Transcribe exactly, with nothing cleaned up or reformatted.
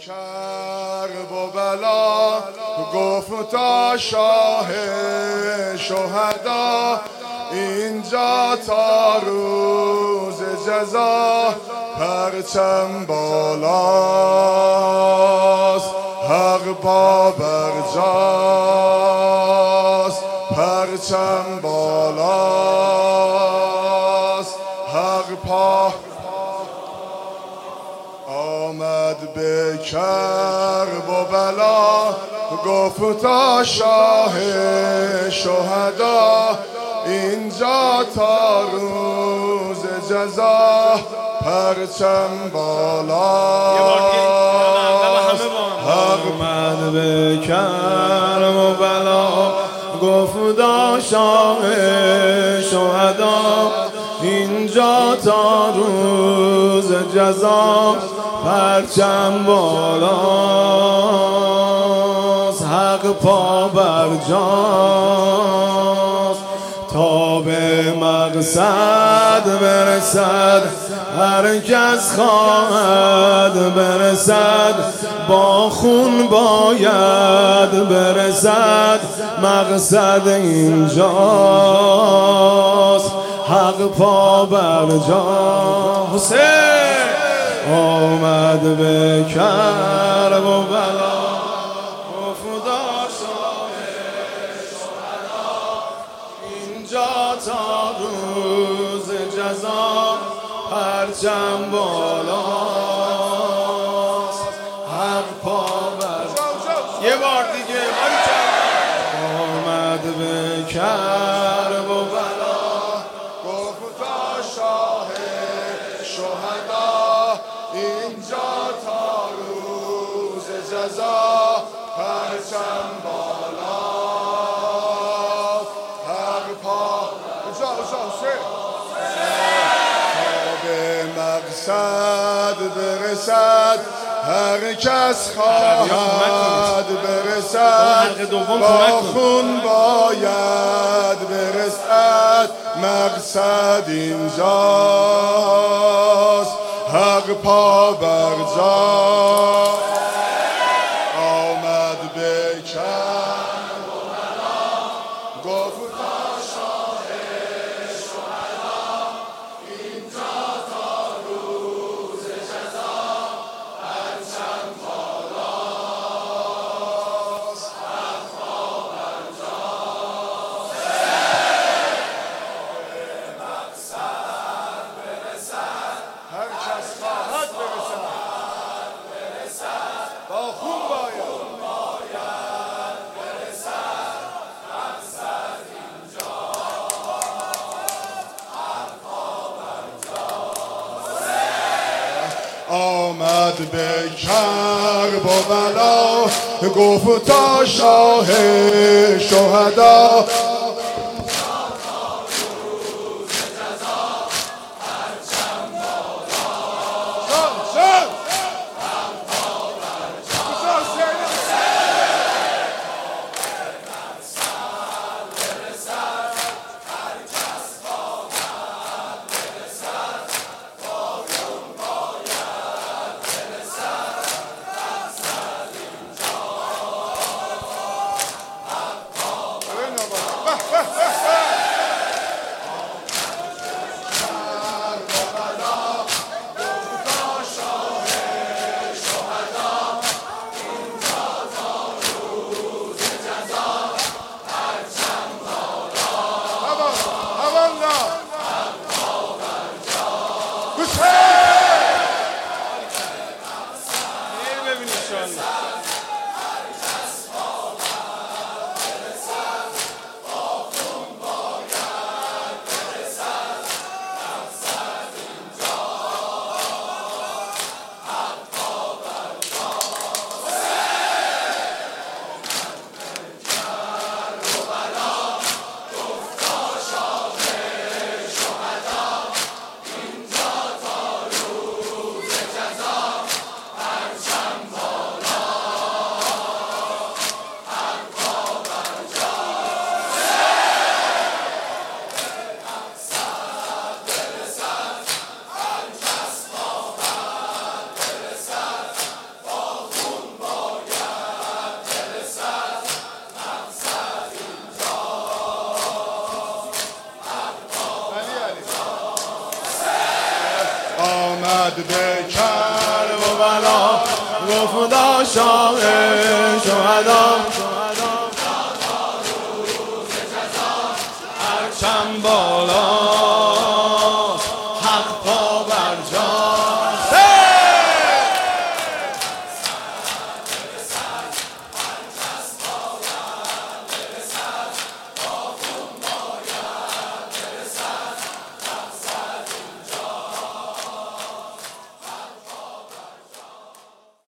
کرب و بلا گفتا شاه شهدا اینجا تا روز جزا پرچم بالاست حق پا برجاست پرچم بالاست حق پا آمد به کرب و بلا گفتا شاه شهدا اینجا تا روز جزا پرچم بالاست آمد به کرب و بلا گفتا شاه شهدا اینجا تا روز جزا پرچم بالاست حق پا برجاست تا به مقصد برسد هر کس خواهد برسد با خون باید برسد مقصد اینجاست حق پا برجاست حسین آمد به کرب و بلا گفتا شاه شهدا اینجا تا روز جزا پرچم بالاست حق پا برجاست یه بار دیگه آمد به کرب و بلا گفتا شاه شهدا اینجا تا روز جزا پرچم بالاست حق پا تا به مقصد برسد هر کس خواهد برسد با خون باید برسد مقصد اینجاست حق پا برجاست آمد به کرب و بلا گفتا شاه شهدا اینجا تا روز جزا پرچم بالاست حق پا برجاست به مقصد برسد هر کس خواهد برسد با خون باید برسد مقصد اینجا آمد به کرب و بلا گفتا شاه شهدا آمد به کربلا گفتا شاه شهدا هرچند بالا